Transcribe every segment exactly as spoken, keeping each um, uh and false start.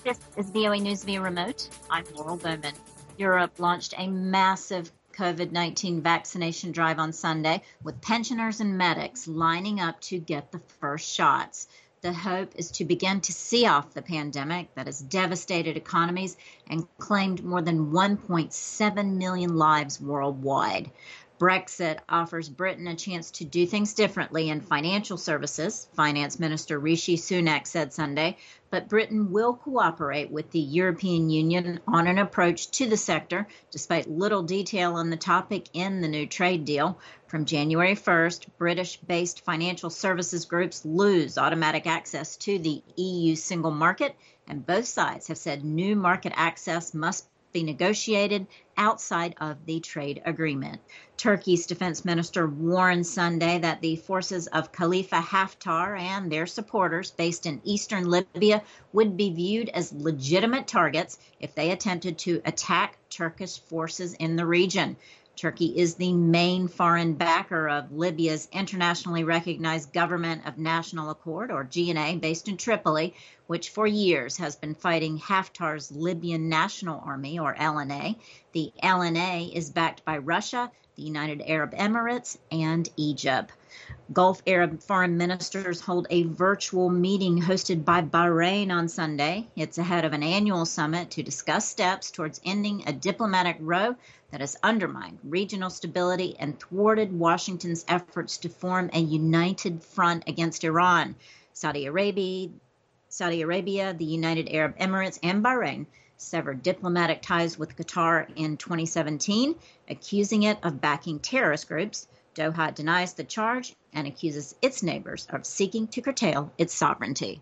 This is V O A News via remote. I'm Laurel Bowman. Europe launched a massive COVID nineteen vaccination drive on Sunday, with pensioners and medics lining up to get the first shots. The hope is to begin to see off the pandemic that has devastated economies and claimed more than one point seven million lives worldwide. Brexit offers Britain a chance to do things differently in financial services, Finance Minister Rishi Sunak said Sunday, but Britain will cooperate with the European Union on an approach to the sector, despite little detail on the topic in the new trade deal. From January first, British-based financial services groups lose automatic access to the E U single market, and both sides have said new market access must be negotiated outside of the trade agreement. Turkey's defense minister warned Sunday that the forces of Khalifa Haftar and their supporters based in eastern Libya would be viewed as legitimate targets if they attempted to attack Turkish forces in the region. Turkey is the main foreign backer of Libya's internationally recognized Government of National Accord, or G N A, based in Tripoli, which for years has been fighting Haftar's Libyan National Army, or L N A. The L N A is backed by Russia, the United Arab Emirates, and Egypt. Gulf Arab foreign ministers hold a virtual meeting hosted by Bahrain on Sunday. It's ahead of an annual summit to discuss steps towards ending a diplomatic row that has undermined regional stability and thwarted Washington's efforts to form a united front against Iran. Saudi Arabia, Saudi Arabia, the United Arab Emirates, and Bahrain severed diplomatic ties with Qatar in twenty seventeen, accusing it of backing terrorist groups. Doha denies the charge and accuses its neighbors of seeking to curtail its sovereignty.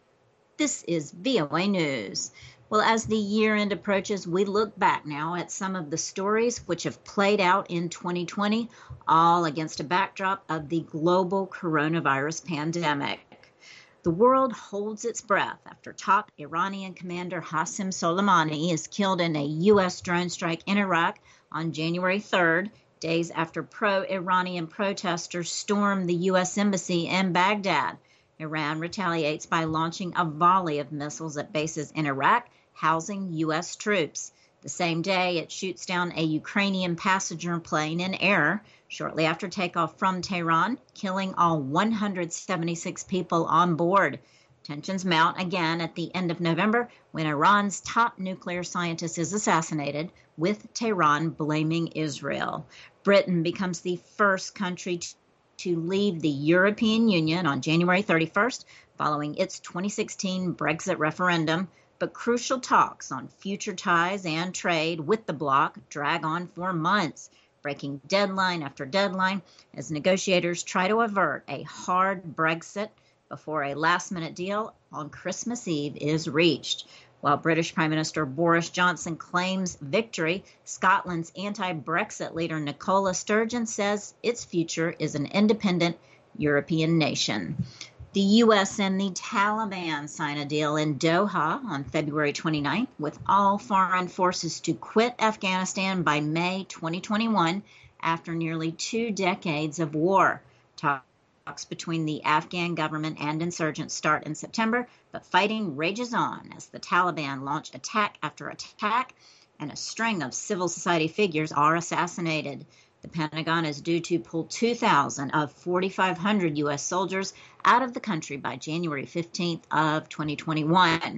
This is V O A News. Well, as the year end approaches, we look back now at some of the stories which have played out in twenty twenty, all against a backdrop of the global coronavirus pandemic. The world holds its breath after top Iranian commander Qasem Soleimani is killed in a U S drone strike in Iraq on January third, days after pro-Iranian protesters stormed the U S embassy in Baghdad. Iran retaliates by launching a volley of missiles at bases in Iraq, housing U S troops. The same day, it shoots down a Ukrainian passenger plane in air shortly after takeoff from Tehran, killing all one hundred seventy-six people on board. Tensions mount again at the end of November when Iran's top nuclear scientist is assassinated, with Tehran blaming Israel. Britain becomes the first country to leave the European Union on January thirty-first, following its twenty sixteen Brexit referendum. But crucial talks on future ties and trade with the bloc drag on for months, breaking deadline after deadline as negotiators try to avert a hard Brexit before a last-minute deal on Christmas Eve is reached. While British Prime Minister Boris Johnson claims victory, Scotland's anti-Brexit leader Nicola Sturgeon says its future is an independent European nation. The U S and the Taliban sign a deal in Doha on February twenty-ninth with all foreign forces to quit Afghanistan by May twenty twenty-one after nearly two decades of war. Talks between the Afghan government and insurgents start in September, but fighting rages on as the Taliban launch attack after attack and a string of civil society figures are assassinated. The Pentagon is due to pull two thousand of forty-five hundred U S soldiers out of the country by January fifteenth of twenty twenty-one.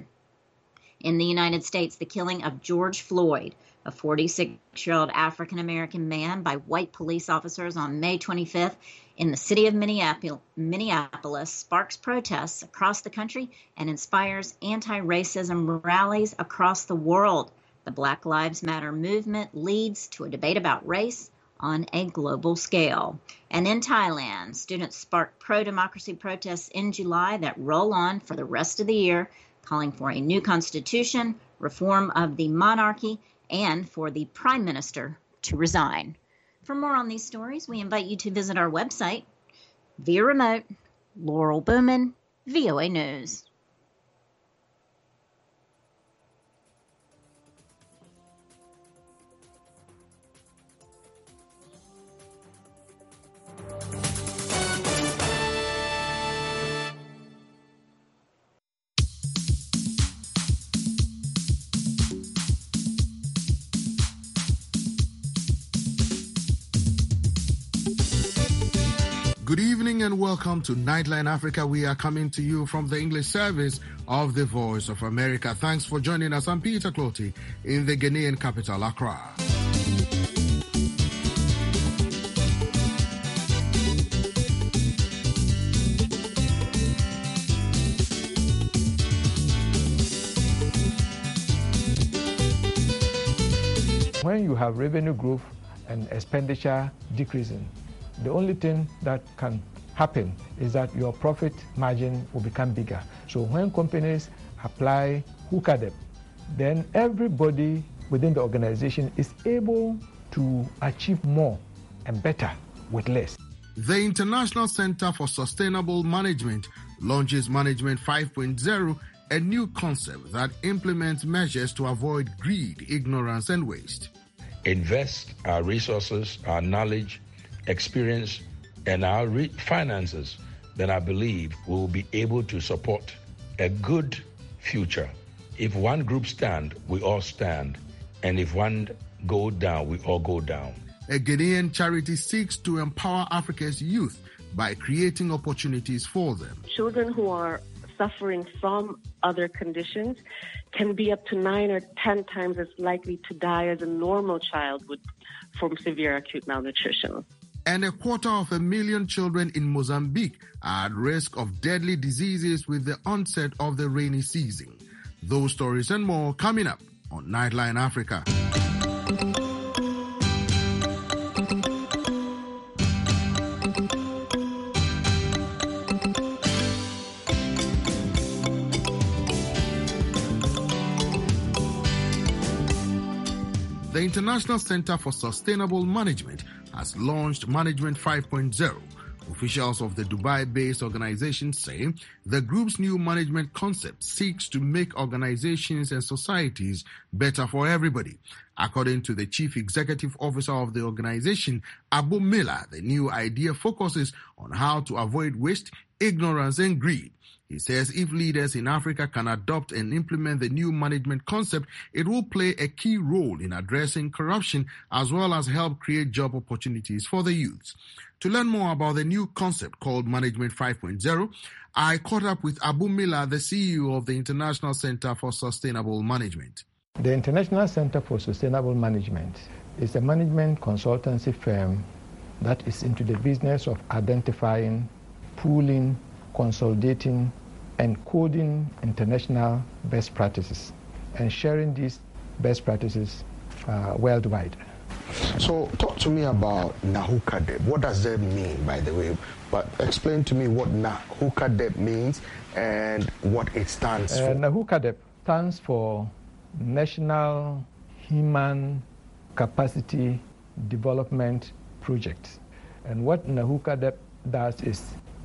In the United States, the killing of George Floyd, a forty-six-year-old African-American man, by white police officers on May twenty-fifth in the city of Minneapolis sparks protests across the country and inspires anti-racism rallies across the world. The Black Lives Matter movement leads to a debate about race on a global scale. And in Thailand, students sparked pro-democracy protests in July that roll on for the rest of the year, calling for a new constitution, reform of the monarchy, and for the prime minister to resign. For more on these stories, we invite you to visit our website, via remote, Laurel Bowman, V O A News. Good evening and welcome to Nightline Africa. We are coming to you from the English service of the Voice of America. Thanks for joining us. I'm Peter Clotty in the Ghanaian capital, Accra. When you have revenue growth and expenditure decreasing, the only thing that can happen is that your profit margin will become bigger. So when companies apply hookup debt, then everybody within the organization is able to achieve more and better with less. The International Center for Sustainable Management launches Management five point oh, a new concept that implements measures to avoid greed, ignorance, and waste. Invest our resources, our knowledge, experience, and our re- finances, then I believe we will be able to support a good future. If one group stand, we all stand. And if one go down, we all go down. A Ghanaian charity seeks to empower Africa's youth by creating opportunities for them. Children who are suffering from other conditions can be up to nine or ten times as likely to die as a normal child would from severe acute malnutrition. And a quarter of a million children in Mozambique are at risk of deadly diseases with the onset of the rainy season. Those stories and more coming up on Nightline Africa. The International Center for Sustainable Management has launched Management five point oh. Officials of the Dubai-based organization say the group's new management concept seeks to make organizations and societies better for everybody. According to the chief executive officer of the organization, Abu Miller, the new idea focuses on how to avoid waste, ignorance, and greed. He says if leaders in Africa can adopt and implement the new management concept, it will play a key role in addressing corruption as well as help create job opportunities for the youths. To learn more about the new concept called Management five point oh, I caught up with Abu Miller, the C E O of the International Center for Sustainable Management. The International Center for Sustainable Management is a management consultancy firm that is into the business of identifying, pooling, consolidating, and coding international best practices and sharing these best practices uh, worldwide. So talk to me about Nahuka Debt. What does that mean, by the way? But explain to me what Nahuka Debt means and what it stands uh, for. Nahuka Debt stands for National Human Capacity Development Project. And what Nahuka Debt does is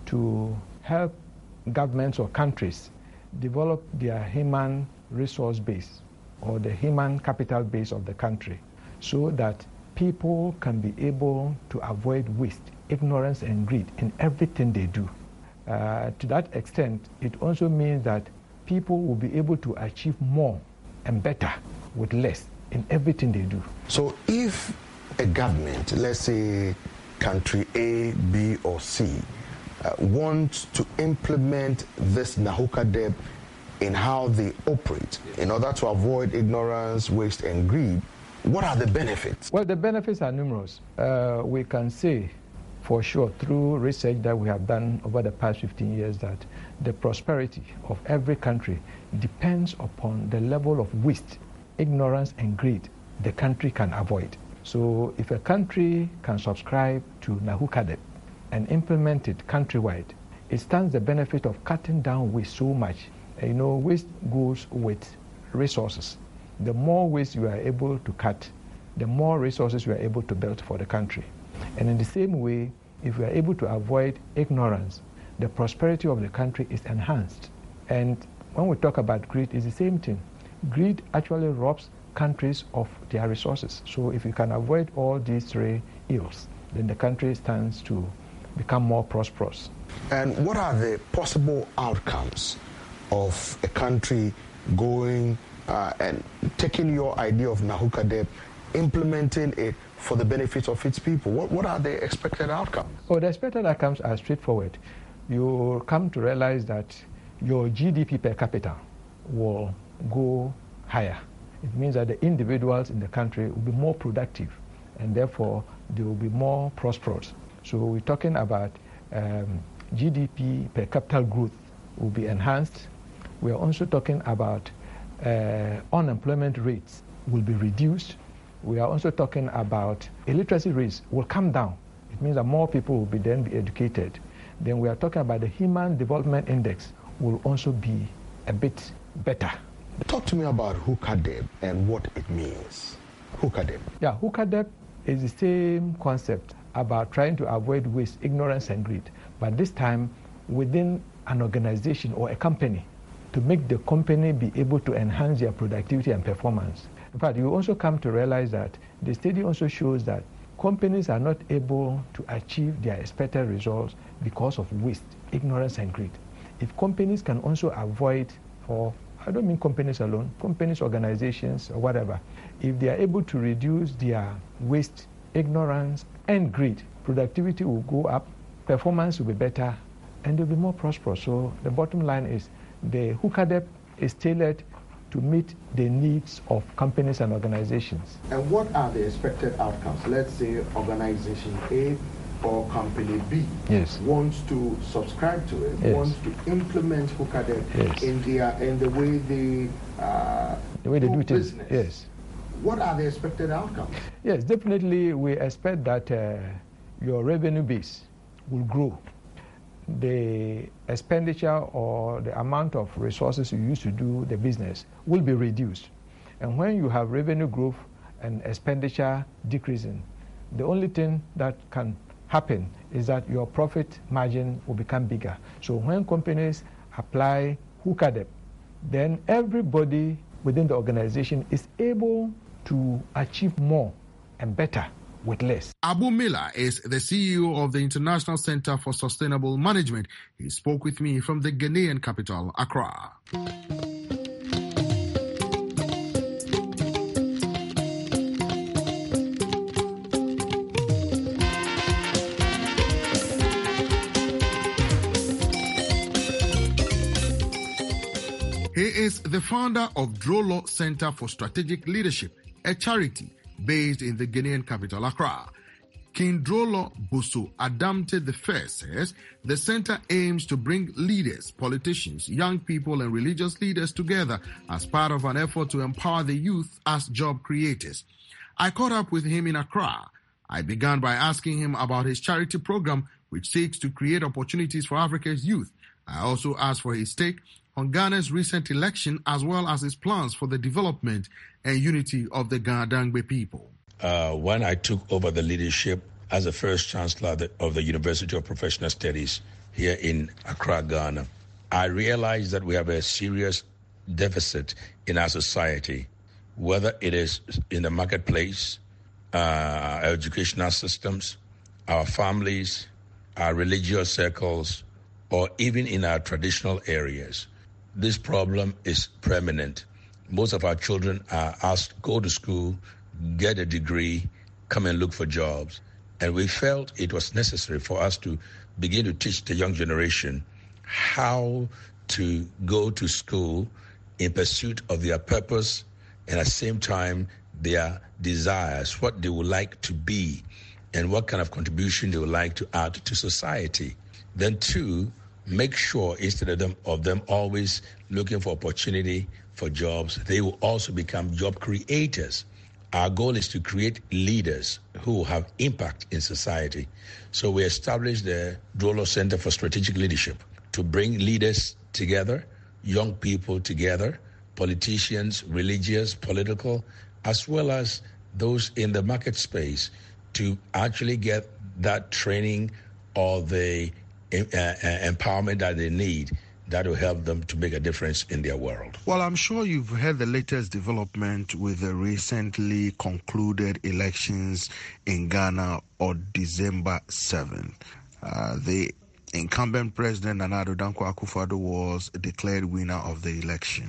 to help governments or countries develop their human resource base or the human capital base of the country so that people can be able to avoid waste, ignorance, and greed in everything they do. Uh, to that extent, it also means that people will be able to achieve more and better with less in everything they do. So if a government, let's say country A, B, or C, uh, wants to implement this Nahuka Debt in how they operate in order to avoid ignorance, waste, and greed, what are the benefits? Well, the benefits are numerous. Uh, we can say for sure through research that we have done over the past fifteen years that the prosperity of every country depends upon the level of waste, ignorance, and greed the country can avoid. So if a country can subscribe to Nahuka Debt and implement it countrywide, it stands the benefit of cutting down waste so much. You know, waste goes with resources. The more waste you are able to cut, the more resources you are able to build for the country. And in the same way, if we are able to avoid ignorance, the prosperity of the country is enhanced. And when we talk about greed, it's the same thing. Greed actually robs countries of their resources. So if you can avoid all these three ills, then the country stands to become more prosperous. And what are the possible outcomes of a country going uh, and taking your idea of Nahuka Debt, implementing it for the benefit of its people. What, what are the expected outcomes? Oh, the expected outcomes are straightforward. You come to realize that your G D P per capita will go higher. It means that the individuals in the country will be more productive, and therefore they will be more prosperous. So we're talking about um, G D P per capita growth will be enhanced. We are also talking about uh, unemployment rates will be reduced. We are also talking about illiteracy rates will come down. It means that more people will be then be educated. Then we are talking about the Human Development Index will also be a bit better. Talk to me about Hukadep and what it means. Hukadep. Yeah, Hukadep is the same concept about trying to avoid waste, ignorance, and greed, but this time within an organization or a company to make the company be able to enhance their productivity and performance. In fact, you also come to realize that the study also shows that companies are not able to achieve their expected results because of waste, ignorance, and greed. If companies can also avoid, or I don't mean companies alone, companies, organizations, or whatever, if they are able to reduce their waste, ignorance, and greed, productivity will go up, performance will be better, and they'll be more prosperous. So the bottom line is the Hukadep is tailored to meet the needs of companies and organizations. And what are the expected outcomes? Let's say organization A or company B yes. wants to subscribe to it, yes. wants to implement Hukadep yes. in their in the way they uh, the way they do, do business. It. Yes. What are the expected outcomes? Yes, definitely we expect that uh, your revenue base will grow. The expenditure or the amount of resources you use to do the business will be reduced. And when you have revenue growth and expenditure decreasing, the only thing that can happen is that your profit margin will become bigger. So when companies apply Hukadep, then everybody within the organization is able to achieve more and better with less. Abu Miller is the C E O of the International Center for Sustainable Management. He spoke with me from the Ghanaian capital, Accra. He is the founder of Drolo Center for Strategic Leadership, a charity based in the Ghanaian capital, Accra. King Drolo Boso Adamte the First says the center aims to bring leaders, politicians, young people, and religious leaders together as part of an effort to empower the youth as job creators. I caught up with him in Accra. I began by asking him about his charity program, which seeks to create opportunities for Africa's youth. I also asked for his take on Ghana's recent election, as well as his plans for the development and unity of the Ga-Dangme people. Uh, when I took over the leadership as the first chancellor of the University of Professional Studies here in Accra, Ghana, I realized that we have a serious deficit in our society, whether it is in the marketplace, uh, our educational systems, our families, our religious circles, or even in our traditional areas. This problem is permanent. Most of our children are asked, go to school, get a degree, come and look for jobs. And we felt it was necessary for us to begin to teach the young generation how to go to school in pursuit of their purpose and at the same time their desires, what they would like to be and what kind of contribution they would like to add to society. Then two, make sure instead of them, of them always looking for opportunity for jobs, they will also become job creators. Our goal is to create leaders who will have impact in society. So we established the Drolo Center for Strategic Leadership to bring leaders together, young people together, politicians, religious, political, as well as those in the market space to actually get that training or the uh, uh, empowerment that they need that will help them to make a difference in their world. Well, I'm sure you've heard the latest development with the recently concluded elections in Ghana on December seventh. Uh, the incumbent president, Nana Addo Dankwa Akufo-Addo, was declared winner of the election.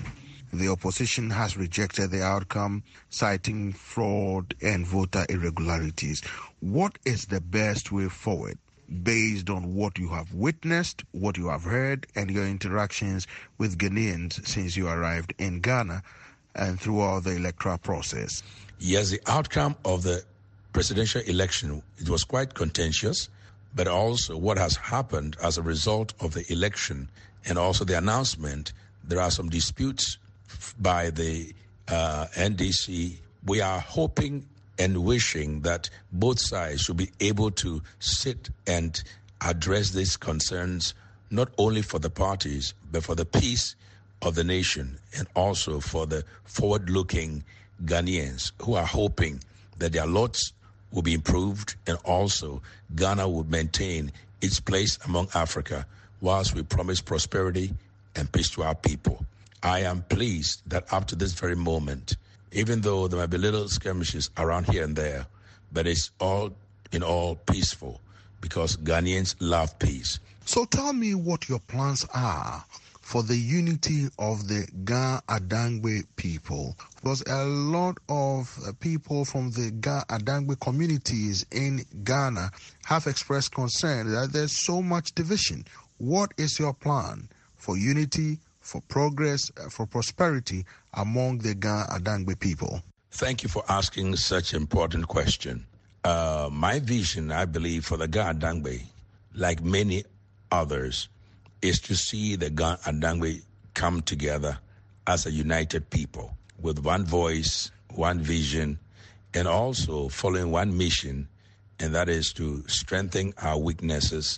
The opposition has rejected the outcome, citing fraud and voter irregularities. What is the best way forward, based on what you have witnessed, what you have heard, and your interactions with Ghanaians since you arrived in Ghana and throughout the electoral process? Yes, the outcome of the presidential election, it was quite contentious, but also what has happened as a result of the election and also the announcement, there are some disputes by the uh, N D C. We are hoping and wishing that both sides should be able to sit and address these concerns, not only for the parties, but for the peace of the nation and also for the forward-looking Ghanaians who are hoping that their lots will be improved and also Ghana will maintain its place among Africa whilst we promise prosperity and peace to our people. I am pleased that up to this very moment, even though there might be little skirmishes around here and there, but it's all in all peaceful because Ghanaians love peace. So tell me what your plans are for the unity of the Ga Adangbe people, because a lot of people from the Ga Adangbe communities in Ghana have expressed concern that there's so much division. What is your plan for unity, for progress, for prosperity among the Ga Adangbe people? Thank you for asking such an important question. Uh, my vision, I believe, for the Ga Adangbe, like many others, is to see the Ga Adangbe come together as a united people with one voice, one vision, and also following one mission, and that is to strengthen our weaknesses,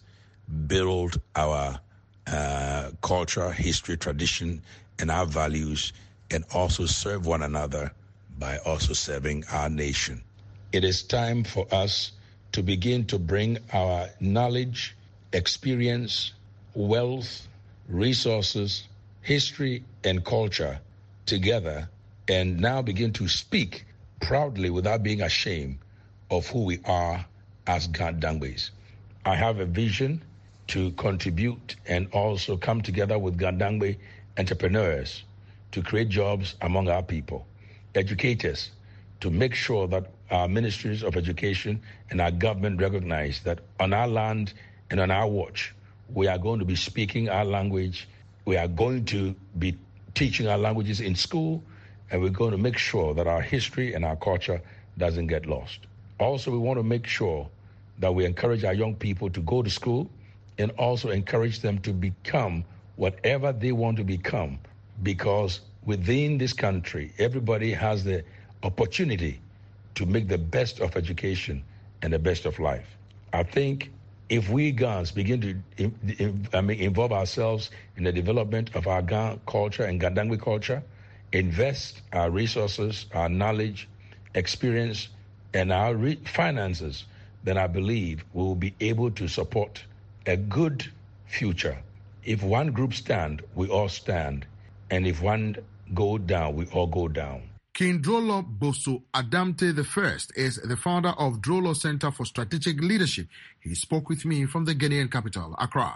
build our uh, culture, history, tradition, and our values, and also serve one another by also serving our nation. It is time for us to begin to bring our knowledge, experience, wealth, resources, history, and culture together and now begin to speak proudly without being ashamed of who we are as Ga Adangbes. I have a vision to contribute and also come together with Ga Adangbe entrepreneurs to create jobs among our people, educators, to make sure that our ministries of education and our government recognize that on our land and on our watch, we are going to be speaking our language, we are going to be teaching our languages in school, and we're going to make sure that our history and our culture doesn't get lost. Also, we want to make sure that we encourage our young people to go to school and also encourage them to become whatever they want to become, because within this country, everybody has the opportunity to make the best of education and the best of life. I think if we Gans begin to in, in, I mean, involve ourselves in the development of our Ga culture and Ga Adangbe culture, invest our resources, our knowledge, experience, and our re- finances, then I believe we will be able to support a good future. If one group stand, we all stand. And if one go down, we all go down. King Drolo Boso Adamte the First is the founder of Drolo Center for Strategic Leadership. He spoke with me from the Ghanaian capital, Accra.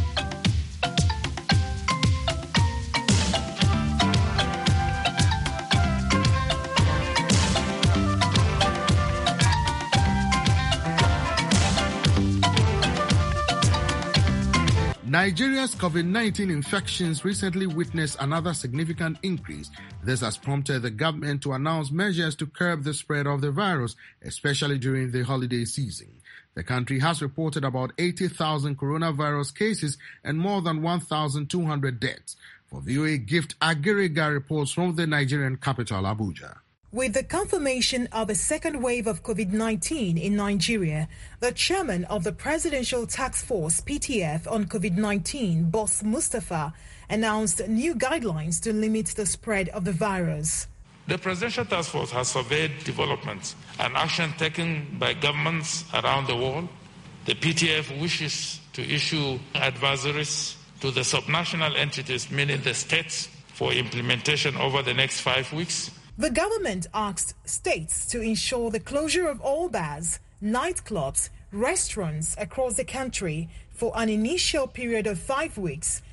Nigeria's COVID nineteen infections recently witnessed another significant increase. This has prompted the government to announce measures to curb the spread of the virus, especially during the holiday season. The country has reported about eighty thousand coronavirus cases and more than one thousand two hundred deaths. For V O A, Gift Agiriga reports from the Nigerian capital, Abuja. With the confirmation of a second wave of COVID nineteen in Nigeria, the chairman of the Presidential Task Force, P T F, on COVID nineteen, Boss Mustafa, announced new guidelines to limit the spread of the virus. The Presidential Task Force has surveyed developments and action taken by governments around the world. The P T F wishes to issue advisories to the subnational entities, meaning the states, for implementation over the next five weeks. The government asked states to ensure the closure of all bars, nightclubs, restaurants across the country for an initial period of five weeks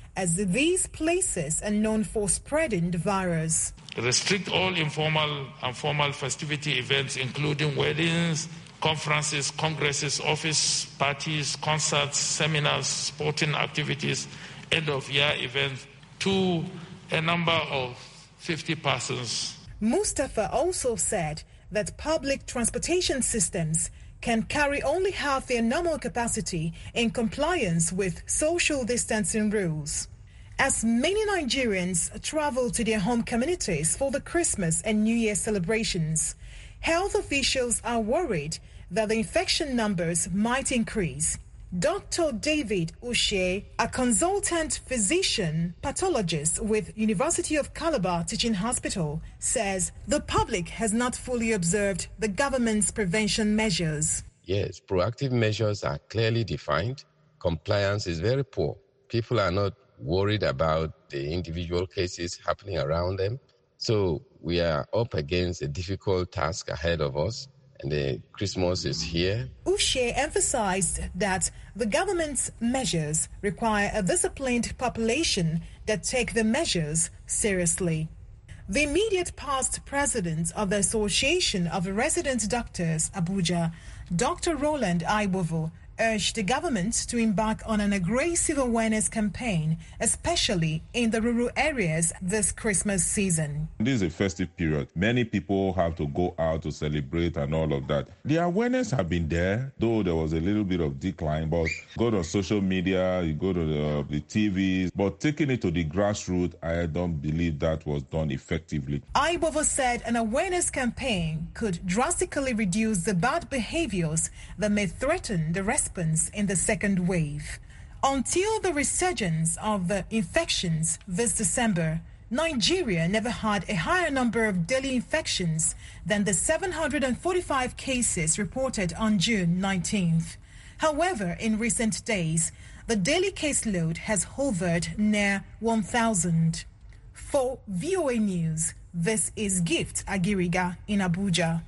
as these places are known for spreading the virus. Restrict all informal and formal festivity events, including weddings, conferences, congresses, office parties, concerts, seminars, sporting activities, end-of-year events, to a number of fifty persons. Mustafa also said that public transportation systems can carry only half their normal capacity in compliance with social distancing rules. As many Nigerians travel to their home communities for the Christmas and New Year celebrations, health officials are worried that the infection numbers might increase. Doctor David Uche, a consultant physician pathologist with University of Calabar Teaching Hospital, says the public has not fully observed the government's prevention measures. Yes, proactive measures are clearly defined. Compliance is very poor. People are not worried about the individual cases happening around them. So we are up against a difficult task ahead of us. And the Christmas is here. Uche emphasized that the government's measures require a disciplined population that take the measures seriously. The immediate past president of the Association of Resident Doctors, Abuja, Doctor Roland Aiwovo, urged the government to embark on an aggressive awareness campaign, especially in the rural areas this Christmas season. This is a festive period. Many people have to go out to celebrate and all of that. The awareness has been there, though there was a little bit of decline, but go to social media, you go to the, the T Vs, but taking it to the grassroots, I don't believe that was done effectively. Aiwovo said an awareness campaign could drastically reduce the bad behaviors that may threaten the response in the second wave. Until the resurgence of the infections this December, Nigeria never had a higher number of daily infections than the seven hundred forty-five cases reported on June nineteenth. However, in recent days, the daily caseload has hovered near one thousand. For V O A News, this is Gift Agiriga in Abuja.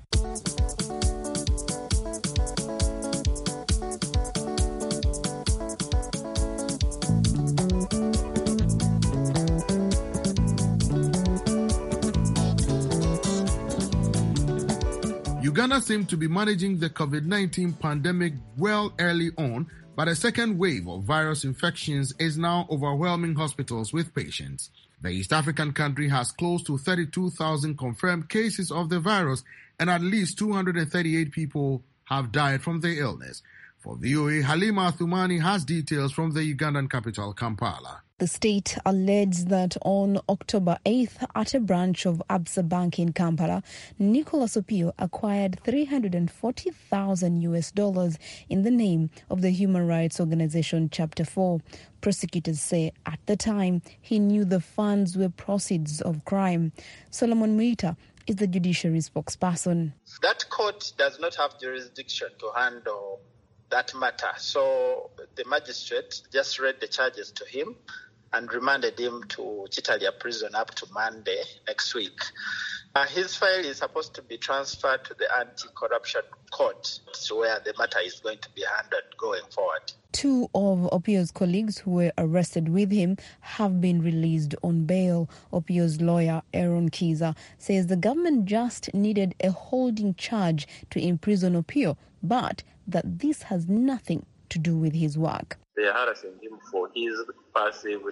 Uganda seemed to be managing the COVID nineteen pandemic well early on, but a second wave of virus infections is now overwhelming hospitals with patients. The East African country has close to thirty-two thousand confirmed cases of the virus, and at least two hundred thirty-eight people have died from the illness. For V O A, Halima Thumani has details from the Ugandan capital, Kampala. The state alleged that on October eighth, at a branch of Absa Bank in Kampala, Nicholas Opio acquired three hundred forty thousand U S dollars in the name of the human rights organization Chapter four. Prosecutors say at the time he knew the funds were proceeds of crime. Solomon Muita is the judiciary spokesperson. That court does not have jurisdiction to handle that matter. So the magistrate just read the charges to him and remanded him to Chitalia prison up to Monday next week. Uh, his file is supposed to be transferred to the anti-corruption court, where the matter is going to be handled going forward. Two of Opio's colleagues who were arrested with him have been released on bail. Opio's lawyer, Aaron Kiza, says the government just needed a holding charge to imprison Opio, but that this has nothing to do with his work. They are harassing him for his passive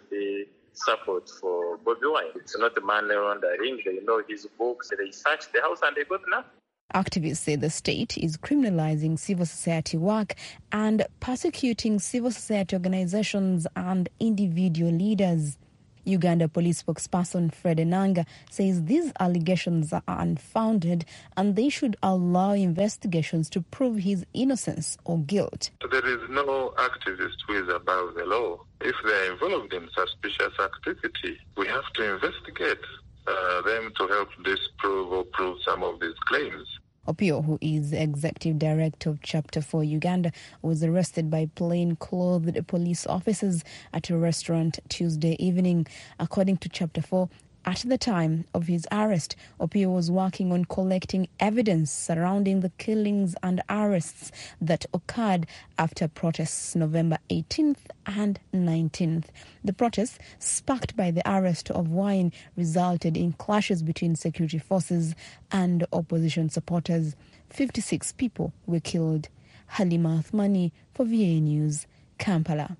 support for Bobi Wine. It's not a money laundering. They know his books. They searched the house and they got nothing. Activists say the state is criminalizing civil society work and persecuting civil society organizations and individual leaders. Uganda police spokesperson Fred Enanga says these allegations are unfounded and they should allow investigations to prove his innocence or guilt. There is no activist who is above the law. If they are involved in suspicious activity, we have to investigate uh, them to help disprove or prove some of these claims. Opio, who is executive director of Chapter four Uganda, was arrested by plain-clothed police officers at a restaurant Tuesday evening. According to Chapter four, At the time of his arrest, Opiyo was working on collecting evidence surrounding the killings and arrests that occurred after protests November eighteenth and nineteenth. The protests, sparked by the arrest of Wine, resulted in clashes between security forces and opposition supporters. fifty-six people were killed. Halima Athmani for V A News, Kampala.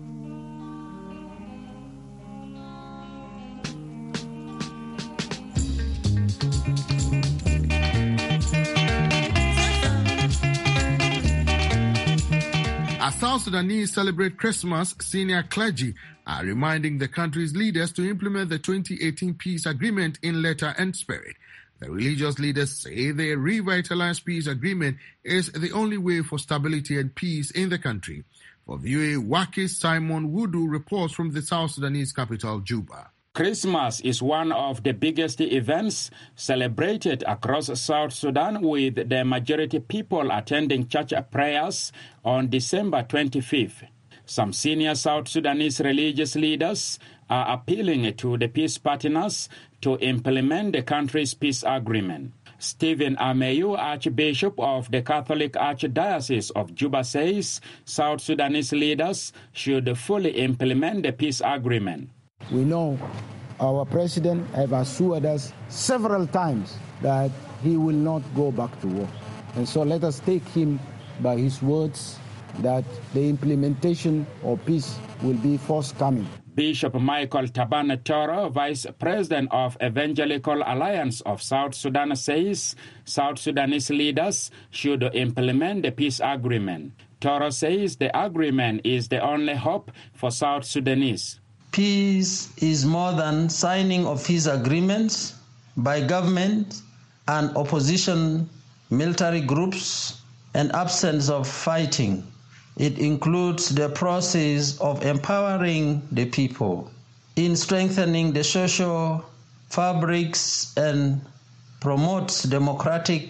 As South Sudanese celebrate Christmas, senior clergy are reminding the country's leaders to implement the twenty eighteen peace agreement in letter and spirit. The religious leaders say the revitalized peace agreement is the only way for stability and peace in the country. For V O A, Wakis Simon Wudu reports from the South Sudanese capital, Juba. Christmas is one of the biggest events celebrated across South Sudan, with the majority people attending church prayers on December twenty-fifth. Some senior South Sudanese religious leaders are appealing to the peace partners to implement the country's peace agreement. Stephen Ameyu, Archbishop of the Catholic Archdiocese of Juba, says South Sudanese leaders should fully implement the peace agreement. We know our president has assured us several times that he will not go back to war. And so let us take him by his words that the implementation of peace will be forthcoming. Bishop Michael Taban Toro, Vice President of Evangelical Alliance of South Sudan, says South Sudanese leaders should implement the peace agreement. Toro says the agreement is the only hope for South Sudanese. Peace is more than signing of peace agreements by government and opposition military groups and absence of fighting. It includes the process of empowering the people in strengthening the social fabrics and promotes democratic,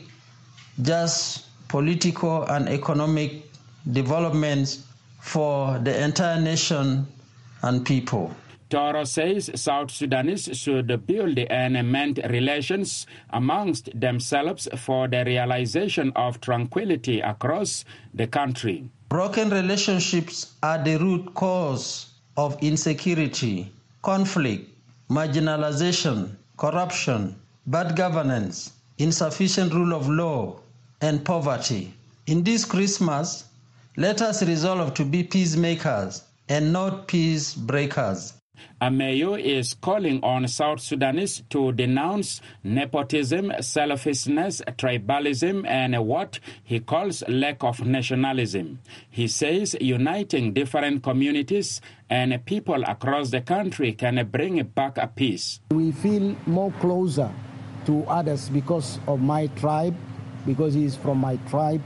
just political and economic developments for the entire nation and people. Toro says South Sudanese should build and mend relations amongst themselves for the realization of tranquility across the country. Broken relationships are the root cause of insecurity, conflict, marginalization, corruption, bad governance, insufficient rule of law, and poverty. In this Christmas, let us resolve to be peacemakers and not peace breakers. Ameyu is calling on South Sudanese to denounce nepotism, selfishness, tribalism, and what he calls lack of nationalism. He says uniting different communities and people across the country can bring back a peace. We feel more closer to others because of my tribe, because he is from my tribe,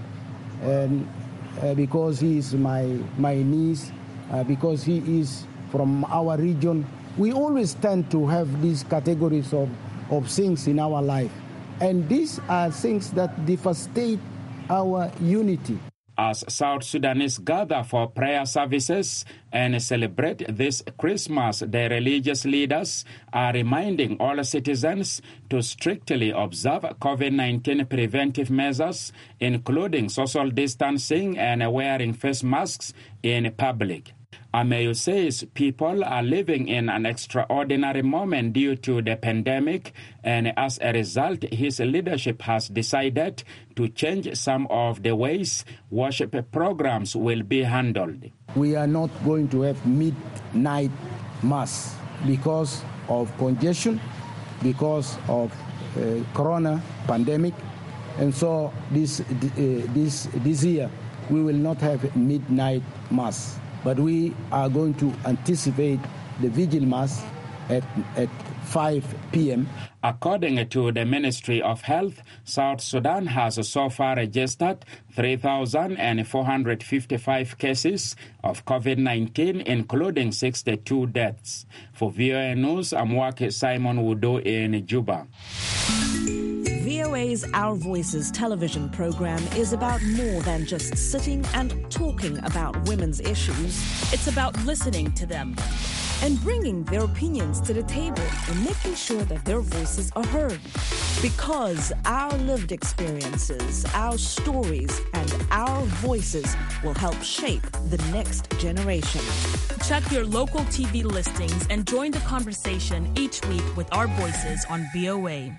and uh, because he is my, my niece, uh, because he is from our region. We always tend to have these categories of, of things in our life. And these are things that devastate our unity. As South Sudanese gather for prayer services and celebrate this Christmas, the religious leaders are reminding all citizens to strictly observe COVID nineteen preventive measures, including social distancing and wearing face masks in public. Ameyu says people are living in an extraordinary moment due to the pandemic, and as a result, his leadership has decided to change some of the ways worship programs will be handled. We are not going to have midnight mass because of congestion, because of uh, corona pandemic, and so this, uh, this, this year we will not have midnight mass. But we are going to anticipate the vigil mass at, at five p.m. According to the Ministry of Health, South Sudan has so far registered three thousand four hundred fifty-five cases of COVID nineteen, including sixty-two deaths. For V O A News, I'm Wakis Simon Wudu in Juba. V O A's Our Voices television program is about more than just sitting and talking about women's issues. It's about listening to them, and bringing their opinions to the table and making sure that their voices are heard. Because our lived experiences, our stories, and our voices will help shape the next generation. Check your local T V listings and join the conversation each week with our voices on V O A.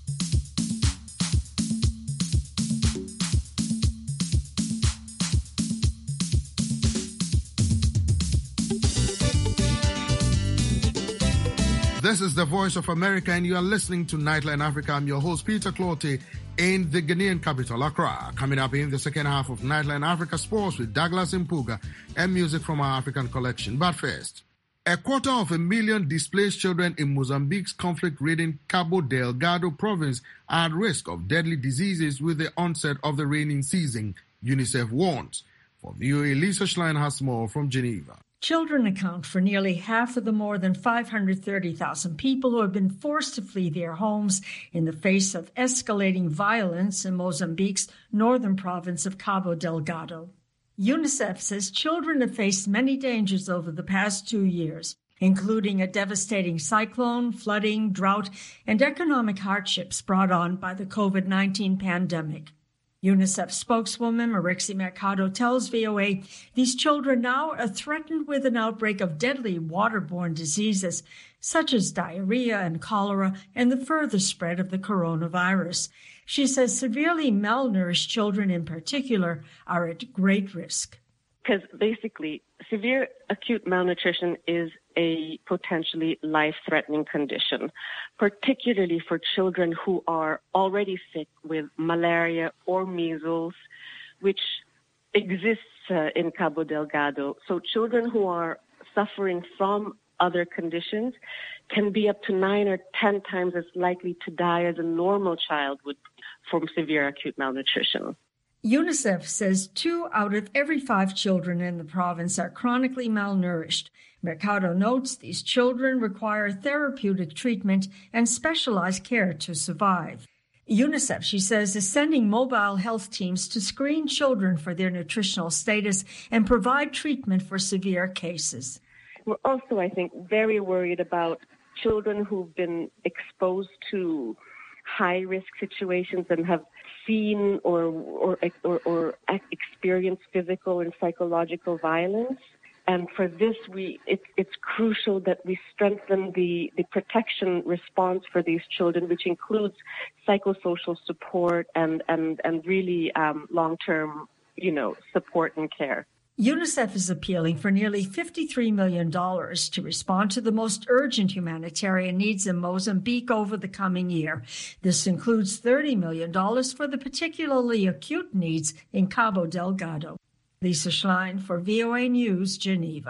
This is the Voice of America, and you are listening to Nightline Africa. I'm your host, Peter Clote, in the Ghanaian capital, Accra. Coming up in the second half of Nightline Africa Sports with Douglas Mpuga and music from our African collection. But first, a quarter of a million displaced children in Mozambique's conflict-ridden Cabo Delgado province are at risk of deadly diseases with the onset of the rainy season, UNICEF warns. For V O A, Lisa Schlein has more from Geneva. Children account for nearly half of the more than five hundred thirty thousand people who have been forced to flee their homes in the face of escalating violence in Mozambique's northern province of Cabo Delgado. UNICEF says children have faced many dangers over the past two years, including a devastating cyclone, flooding, drought, and economic hardships brought on by the COVID nineteen pandemic. UNICEF spokeswoman Marixie Mercado tells V O A these children now are threatened with an outbreak of deadly waterborne diseases such as diarrhea and cholera and the further spread of the coronavirus. She says severely malnourished children in particular are at great risk. Because basically, severe acute malnutrition is a potentially life-threatening condition, particularly for children who are already sick with malaria or measles, which exists uh, in Cabo Delgado. So children who are suffering from other conditions can be up to nine or ten times as likely to die as a normal child would from severe acute malnutrition. UNICEF says two out of every five children in the province are chronically malnourished. Mercado notes these children require therapeutic treatment and specialized care to survive. UNICEF, she says, is sending mobile health teams to screen children for their nutritional status and provide treatment for severe cases. We're also, I think, very worried about children who've been exposed to high-risk situations and have seen or, or, or, or experienced physical and psychological violence. And for this, we it, it's crucial that we strengthen the, the protection response for these children, which includes psychosocial support and, and, and really um, long-term, you know, support and care. UNICEF is appealing for nearly fifty-three million dollars to respond to the most urgent humanitarian needs in Mozambique over the coming year. This includes thirty million dollars for the particularly acute needs in Cabo Delgado. Lisa Schlein for V O A News, Geneva.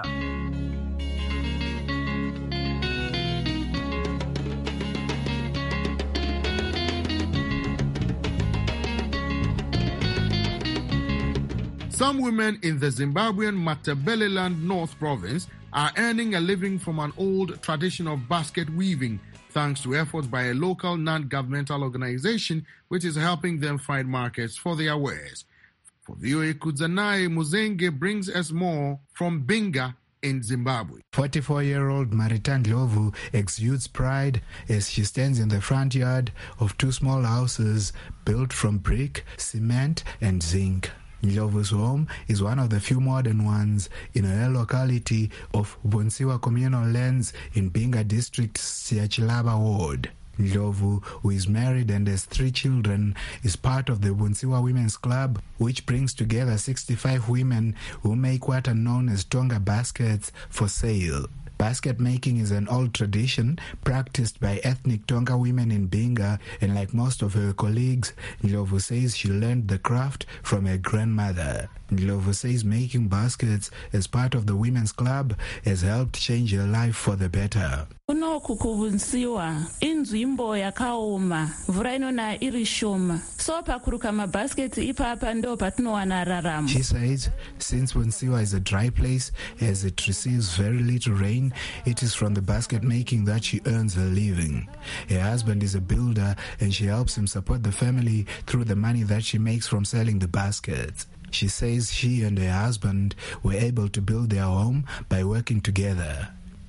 Some women in the Zimbabwean Matabeleland North Province are earning a living from an old tradition of basket weaving, thanks to efforts by a local non-governmental organization which is helping them find markets for their wares. For V O A, Kudzanayi Muzenge brings us more from Binga in Zimbabwe. forty-four-year-old Marita Ndlovu exudes pride as she stands in the front yard of two small houses built from brick, cement, and zinc. Ndlovu's home is one of the few modern ones in her locality of Bonsiwa communal lands in Binga district, Siyachilaba ward. Ndlovu, who is married and has three children, is part of the Bonsiwa Women's Club, which brings together sixty-five women who make what are known as Tonga baskets for sale. Basket making is an old tradition practiced by ethnic Tonga women in Binga, and like most of her colleagues, Ndlovu says she learned the craft from her grandmother. Ndlovu says making baskets as part of the women's club has helped change her life for the better. Kunoku kubunsiwa inzvimbo yakaoma mvura inona iri shoma so pakuruka mabhasketi ipapa ndo patinowana raramo. She says since Bonsiwa is a dry place as it receives very little rain, it is from the basket making that she earns her living. Her husband is a builder and she helps him support the family through the money that she makes from selling the baskets. She says she and her husband were able to build their home by working together.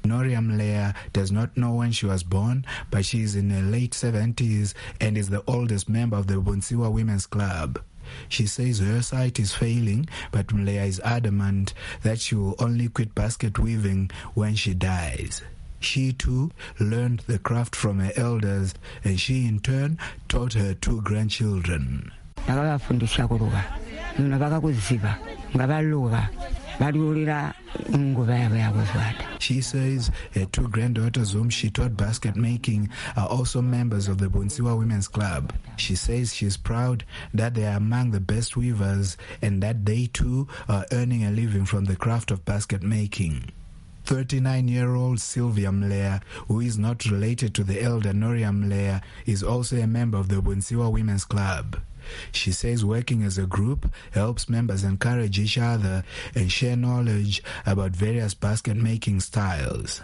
Noriam Leah does not know when she was born, but she is in her late seventies and is the oldest member of the Bonsiwa Women's Club. She says her sight is failing, but Mleya is adamant that she will only quit basket weaving when she dies. She too learned the craft from her elders, and she in turn taught her two grandchildren. She says her two granddaughters whom she taught basket making are also members of the Bonsiwa Women's Club. She says she is proud that they are among the best weavers and that they too are earning a living from the craft of basket making. thirty-nine-year-old Sylvia Mleya, who is not related to the elder Noria Mleya, is also a member of the Bonsiwa Women's Club. She says working as a group helps members encourage each other and share knowledge about various basket making styles.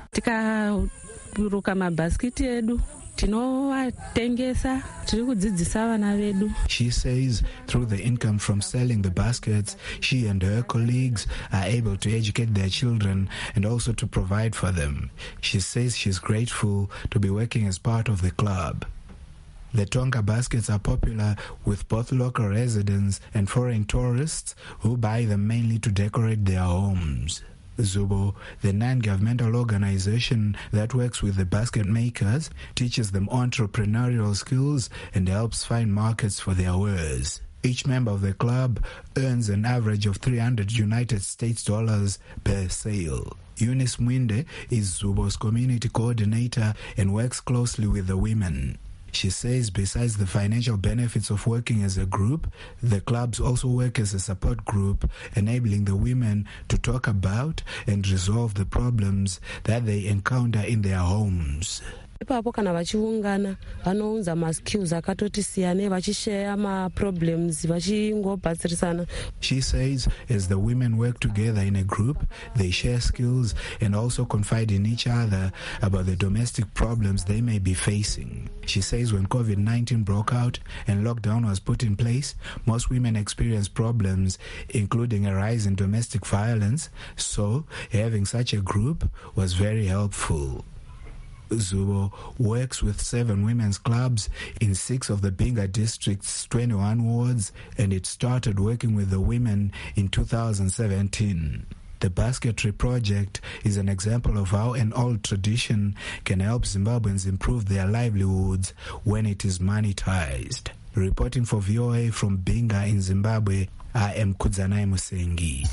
She says through the income from selling the baskets, she and her colleagues are able to educate their children and also to provide for them. She says she's grateful to be working as part of the club. The Tonga baskets are popular with both local residents and foreign tourists who buy them mainly to decorate their homes. Zubo, the non-governmental organization that works with the basket makers, teaches them entrepreneurial skills and helps find markets for their wares. Each member of the club earns an average of three hundred United States dollars per sale. Eunice Mwinde is Zubo's community coordinator and works closely with the women. She says besides the financial benefits of working as a group, the clubs also work as a support group, enabling the women to talk about and resolve the problems that they encounter in their homes. Ipapo kana vachiungana vanounza maskills akatoti siyane vachishare ma problems vachingobatsirisana. She says as the women work together in a group, they share skills and also confide in each other about the domestic problems they may be facing. She says when COVID nineteen broke out and lockdown was put in place, most women experienced problems, including a rise in domestic violence, so having such a group was very helpful. Zubo works with seven women's clubs in six of the Binga district's twenty-one wards, and it started working with the women in two thousand seventeen. The Basketry Project is an example of how an old tradition can help Zimbabweans improve their livelihoods when it is monetized. Reporting for V O A from Binga in Zimbabwe, I am Kudzanai Musengi.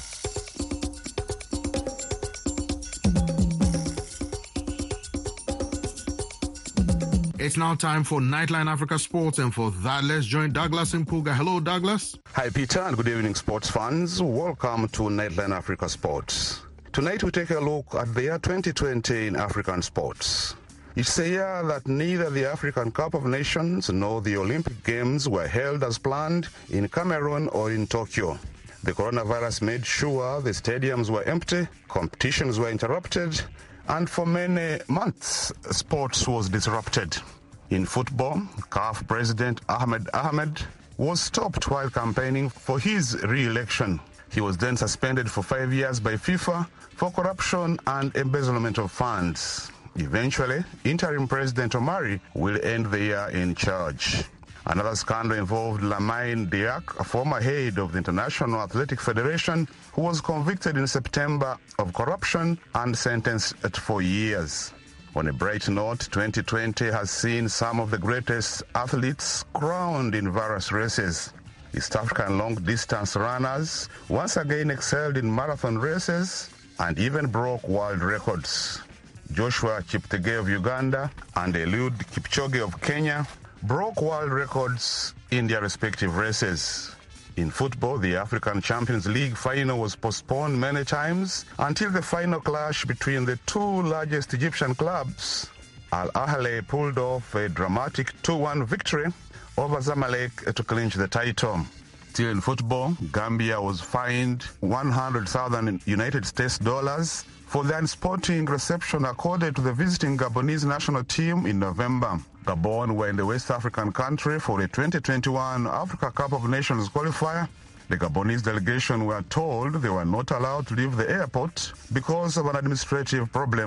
It's now time for Nightline Africa Sports, and for that, let's join Douglas Mpuga. Hello, Douglas. Hi, Peter, and good evening, sports fans. Welcome to Nightline Africa Sports. Tonight, we take a look at the year twenty twenty in African sports. It's a year that neither the African Cup of Nations nor the Olympic Games were held as planned in Cameroon or in Tokyo. The coronavirus made sure the stadiums were empty, competitions were interrupted, and for many months, sports was disrupted. In football, C A F President Ahmed Ahmed was stopped while campaigning for his re-election. He was then suspended for five years by FIFA for corruption and embezzlement of funds. Eventually, interim President Omari will end the year in charge. Another scandal involved Lamine Diak, a former head of the International Athletic Federation, who was convicted in September of corruption and sentenced to four years. On a bright note, twenty twenty has seen some of the greatest athletes crowned in various races. East African long-distance runners once again excelled in marathon races and even broke world records. Joshua Cheptegei of Uganda and Eliud Kipchoge of Kenya broke world records in their respective races. In football, the African Champions League final was postponed many times until the final clash between the two largest Egyptian clubs. Al Ahly pulled off a dramatic two one victory over Zamalek to clinch the title. Still in football, Gambia was fined one hundred thousand United States dollars for the unsporting reception accorded to the visiting Gabonese national team in November. Gabon were in the West African country for the twenty twenty-one Africa Cup of Nations qualifier. The Gabonese delegation were told they were not allowed to leave the airport because of an administrative problem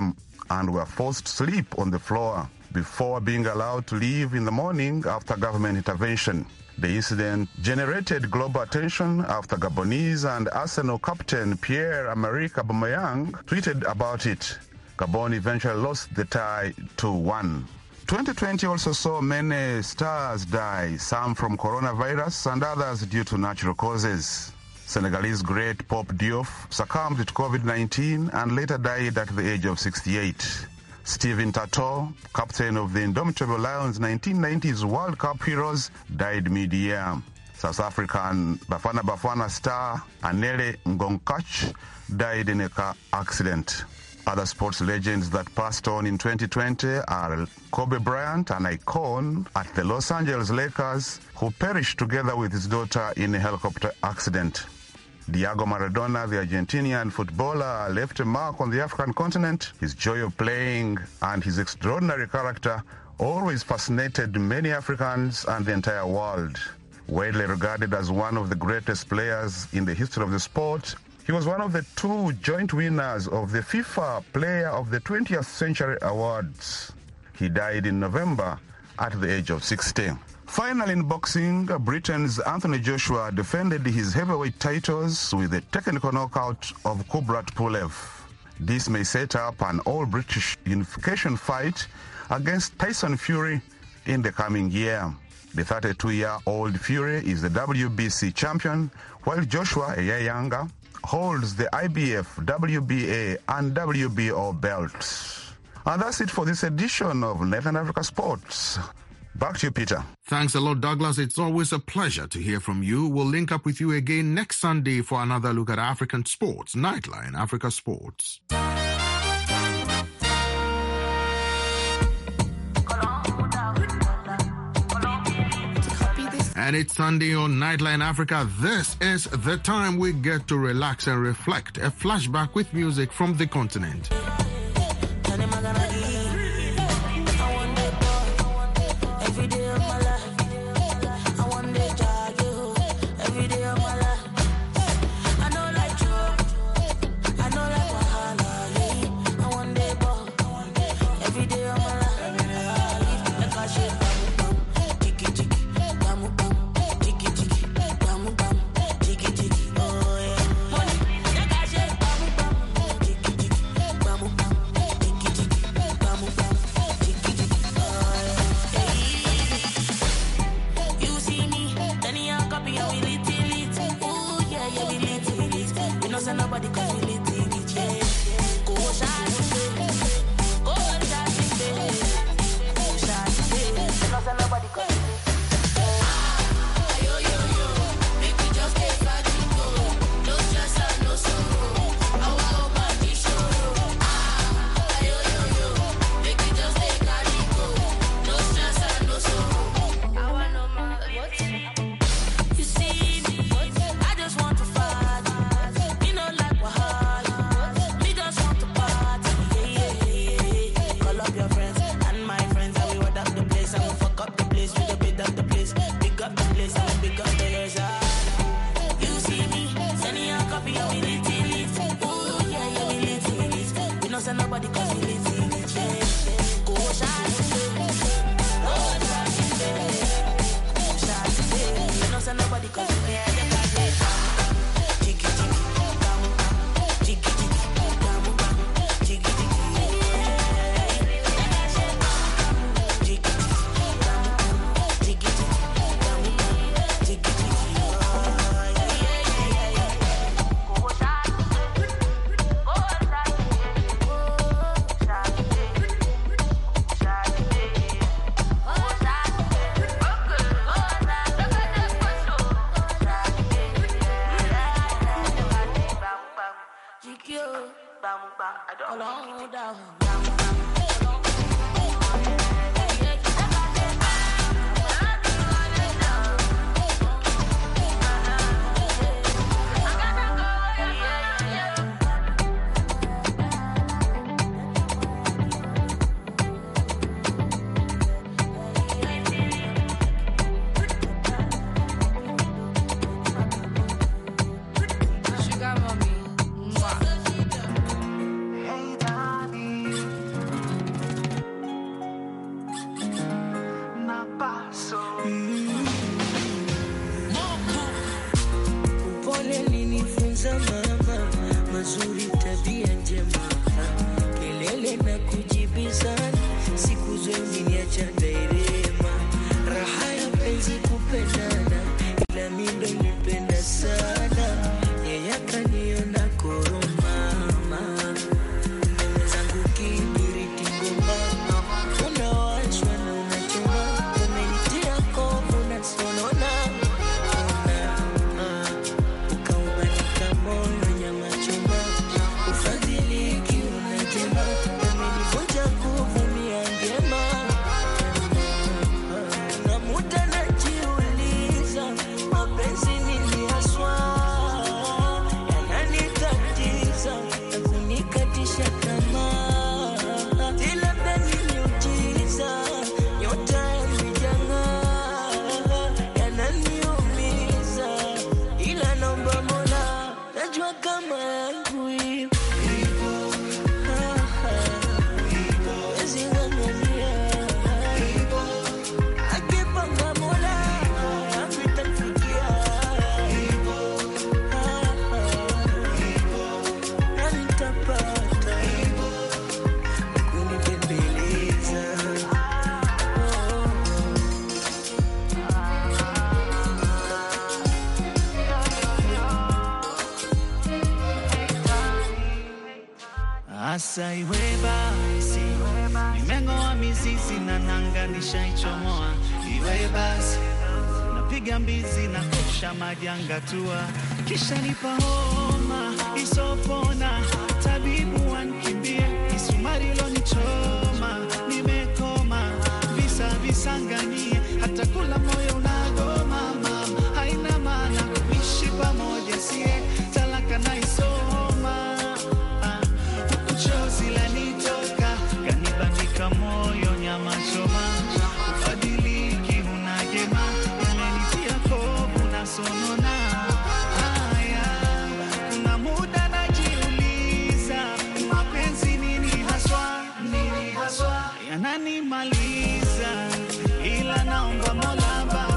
and were forced to sleep on the floor before being allowed to leave in the morning after government intervention. The incident generated global attention after Gabonese and Arsenal captain Pierre-Emerick Aubameyang tweeted about it. Gabon eventually lost the tie two one. twenty twenty also saw many stars die, some from coronavirus and others due to natural causes. Senegalese great Pop Diouf succumbed to COVID nineteen and later died at the age of sixty-eight. Stephen Tato, captain of the Indomitable Lions nineteen nineties World Cup heroes, died mid-year. South African Bafana Bafana star Anele Ngongkach died in a car accident. Other sports legends that passed on in twenty twenty are Kobe Bryant, an icon at the Los Angeles Lakers, who perished together with his daughter in a helicopter accident. Diego Maradona, the Argentinian footballer, left a mark on the African continent. His joy of playing and his extraordinary character always fascinated many Africans and the entire world. Widely regarded as one of the greatest players in the history of the sport, he was one of the two joint winners of the FIFA Player of the twentieth Century Awards. He died in November at the age of sixty. Finally, in boxing, Britain's Anthony Joshua defended his heavyweight titles with a technical knockout of Kubrat Pulev. This may set up an all-British unification fight against Tyson Fury in the coming year. The thirty-two-year-old Fury is the W B C champion, while Joshua, a year younger, holds the I B F, W B A, and W B O belts. And that's it for this edition of Nathan Africa Sports. Back to you, Peter. Thanks a lot, Douglas. It's always a pleasure to hear from you. We'll link up with you again next Sunday for another look at African sports. Nightline Africa Sports. And it's Sunday on Nightline Africa. This is the time we get to relax and reflect. A flashback with music from the continent. uzuri, tabia njema, kelele na kujibizana, siku zote niacha dairema, raha ya penzi kupendana, ila mimi ndo nipenda sana, yeye akaniona koroma, zangu kibiriti ngoma, unawashwa na unachoma, umenitia kovu na sonona, ukaubanika moyo nyama choma, ufadhiliki unajema, umenivunja nguvu mia ngema, na muda najiuliza, mapenzi nini haswa, yananitatiza na kunikatisha tamaa, ila ndani miujiza, nyota yamejang'aa, yananiumiza, ila naomba Mola, najua kama yangu ipo, wezi ng'ang'ania, akipanga Mola, yangu itamfikia, na nitapata kunipembeleza. Asa iwe basi, nimeng'oa mizizi na nanga nishaichomoa. Iwe basi, napiga mbizi na kusha majanga tua, kisha nipa homa isopona, tabibu wankimbie, isumari ilonichoma, nimekoma, visa visanganie, hata kula moyo unagoma, mama, haina maana kuishi pamoja, sie talaka na isoma, chozi lanitoka, kanibandika moyo nyama choma, ufadhiliki unajema, umenitia kovu na sonona. Haya, kuna muda najiuliza, mapenzi nini haswa, nini haswa, yananimaliza, ila naomba Mola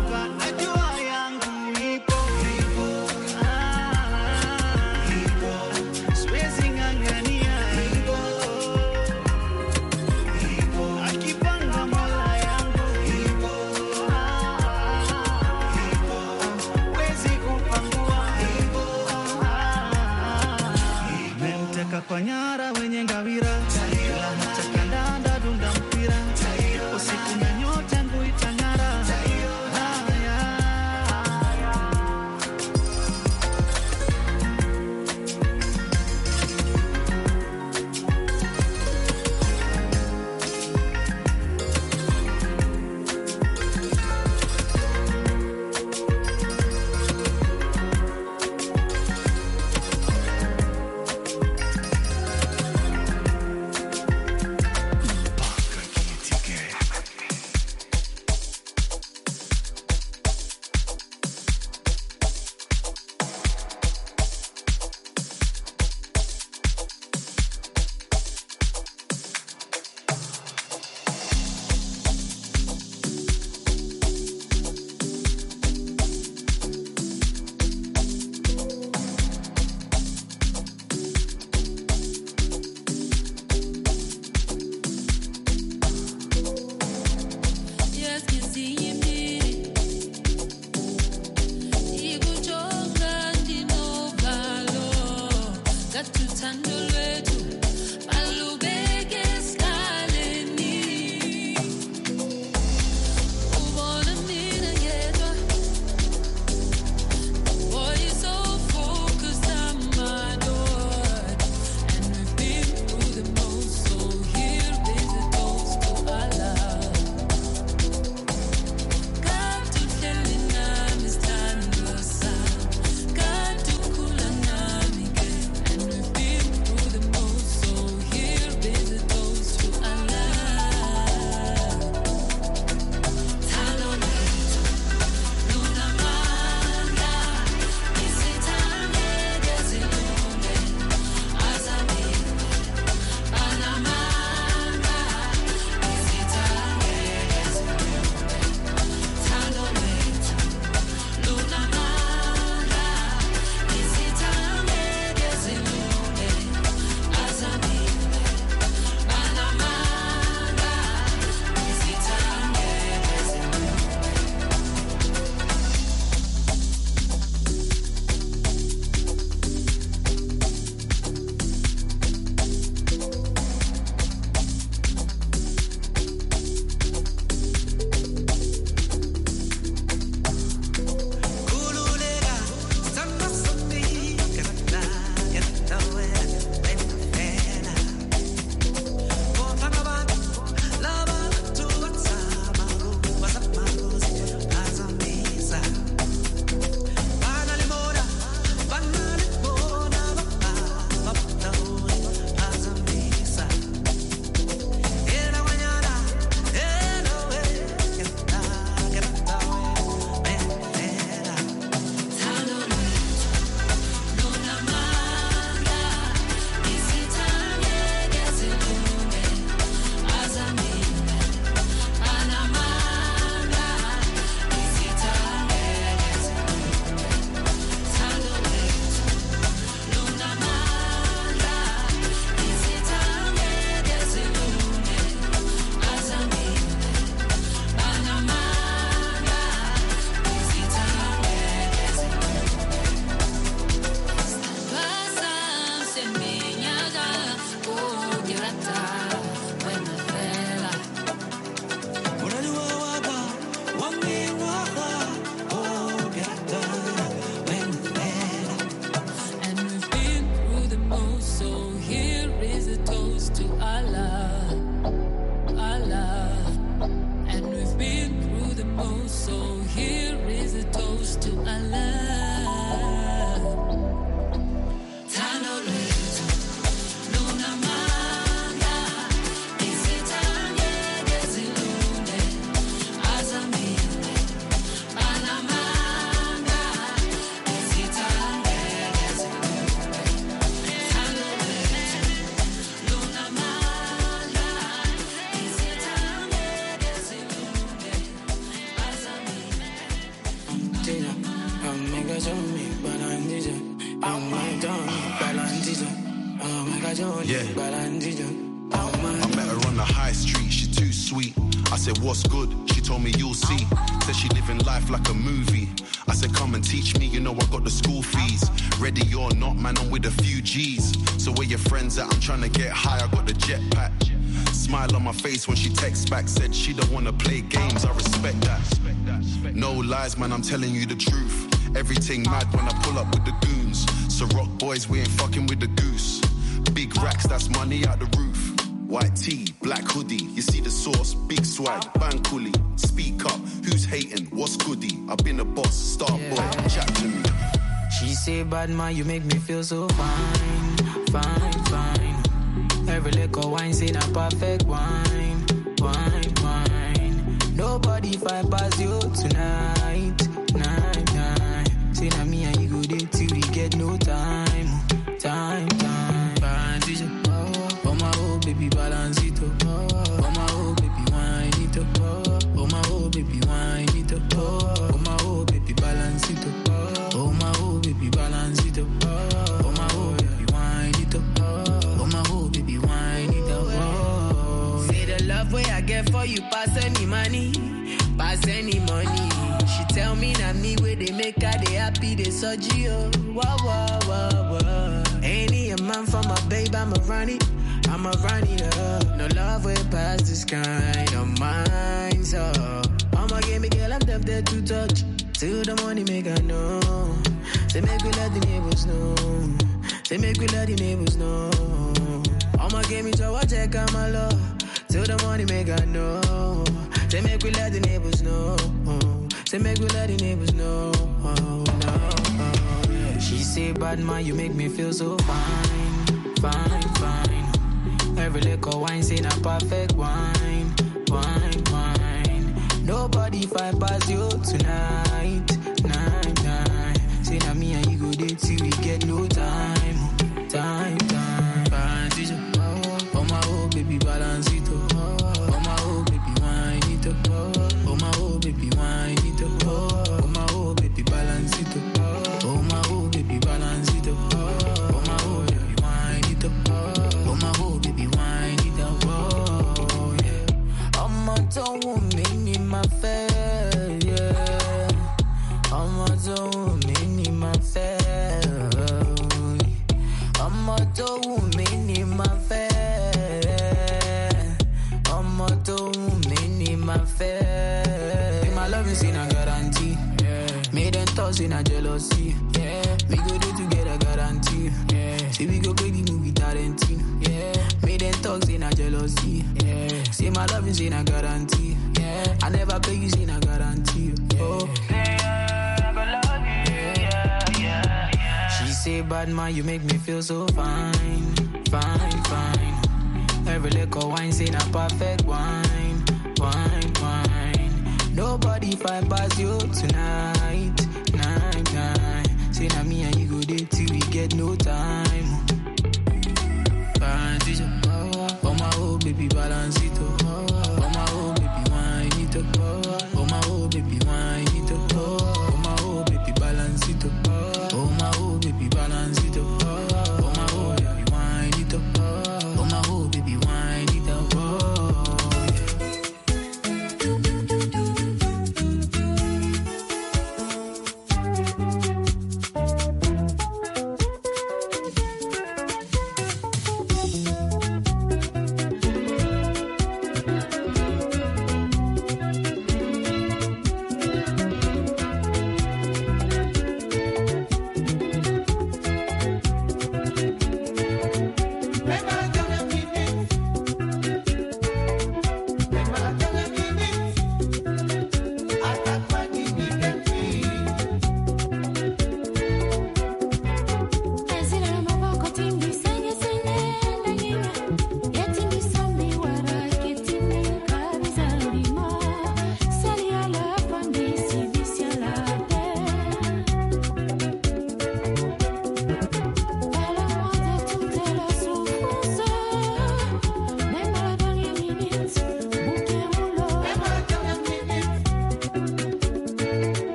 Oh, so here is a toast to our love. Tano lwetu lunamanga, isitange gezilunde, azamile banamanga, isitange gezilunde. Tano lwetu lunamanga, isitange gezilunde, azamile. Tina, omega Johnny, Balandijo, omega Johnny, Balandijo, omega Johnny, Yeah. Balandijo. I met her on the high street, she too sweet. I said, what's good? She told me, you'll see. Said she living life like a movie. I said, come and teach me, you know I got the school fees. Ready or not, man, I'm with a few G's. So where your friends at? I'm trying to get high, I got the jetpack. Smile on my face when she texts back, said she don't wanna play games, I respect that. No lies, man, I'm telling you the truth. Everything mad when I pull up with the goons. So rock boys, we ain't fucking with the goose. Big racks, that's money out the roof. White tee, black hoodie, you see the sauce, big swag, bang coolie. Speak up, who's hating, what's goodie? I've been a boss, star boy, chat to me. She say, bad man, you make me feel so fine, fine, fine. Every liquor wine, say na perfect wine, wine, wine. Nobody fight past you tonight, night, night. Say na me and you go there till we get no time, time, time. Balance it, oh my oh baby, balance it, oh my oh baby, wine it, oh my oh baby, wine it, oh my oh baby, balance it, oh my oh baby, balance it, oh my oh baby, wine it, oh my oh baby, wine it, oh. Say the love way I get for you pass any money, pass any money. She tell me that me where they make her they happy they surge you. Wah wah wah wah. Any a man for my babe, I'ma run it, I'ma run it up. No love way past this kind of mine, so I'ma give me girl I'm deaf there to touch. Till the money make her know. Say make we let the neighbors know. Say make we let the neighbors know. I'ma give me to watch check out my love. Till the money make her know. Say make we let the neighbors know. Say make we let the neighbors know. No. She say, bad man, you make me feel so fine, fine, fine. Every liquor wine, say na perfect wine, wine, wine. Nobody fight past you tonight, night, night. Say na me and you go there till we get no time, time, time. Balance it, oh my oh baby, balance it, oh my oh baby, wine it, oh my oh baby, wine it, oh my oh baby, balance it, oh my oh baby, balance it, oh my oh baby, wine it, oh my oh baby, wine it, oh yeah. I'm a don't woman in my face, yeah. I'm a don't woman in my face. I'm a don't woman in my face. I'm a don't woman in my face. My love is in a guarantee. Made them toss in a jealousy. Yeah. We go do together guarantee. Yeah. Say we go play the movie Tarantino. Yeah. Made them talks in a jealousy. Yeah. Say my love is in a guarantee. Yeah. I never play you in a guarantee. Yeah. Oh. Yeah, I love you. Yeah, yeah, yeah. She say, bad man, you make me feel so fine, fine, fine. Every liquor wine, say na perfect wine, wine, wine. Nobody fight past you tonight, night, night. Say na me and you go there till we get no time. Balance it, oh my oh baby, balance it, oh my oh baby, wine it, oh my oh baby, wine it, oh my oh baby, balance it, oh my oh baby, balance it, oh my oh baby, wine it, oh my oh baby, wine it, oh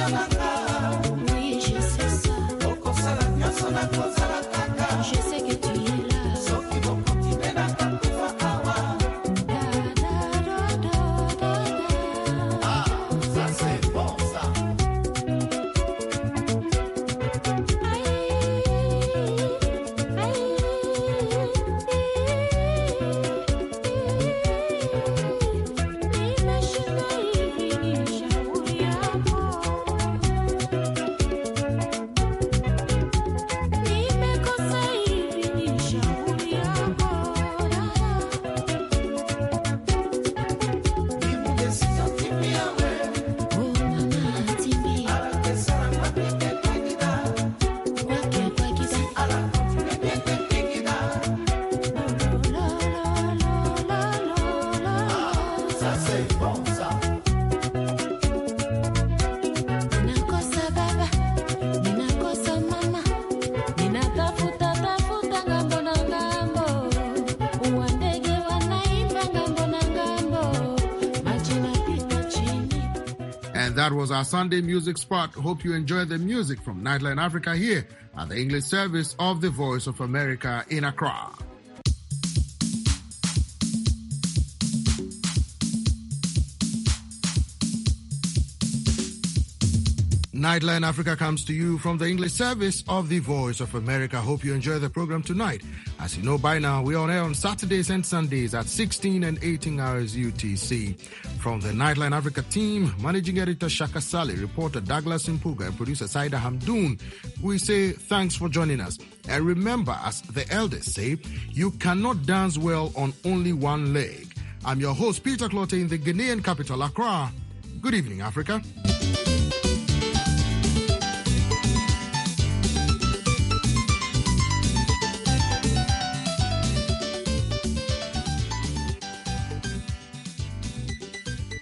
That was our Sunday music spot. Hope you enjoyed the music from Nightline Africa here at the English service of the Voice of America in Accra. Nightline Africa comes to you from the English service of the Voice of America. Hope you enjoy the program tonight. As you know by now, we're on air on Saturdays and Sundays at sixteen and eighteen hours U T C. From the Nightline Africa team, Managing Editor Shaka Sali, reporter Douglas Impuga, and producer Saida Hamdoun, we say thanks for joining us. And remember, as the elders say, you cannot dance well on only one leg. I'm your host, Peter Clotte, in the Ghanaian capital, Accra. Good evening, Africa.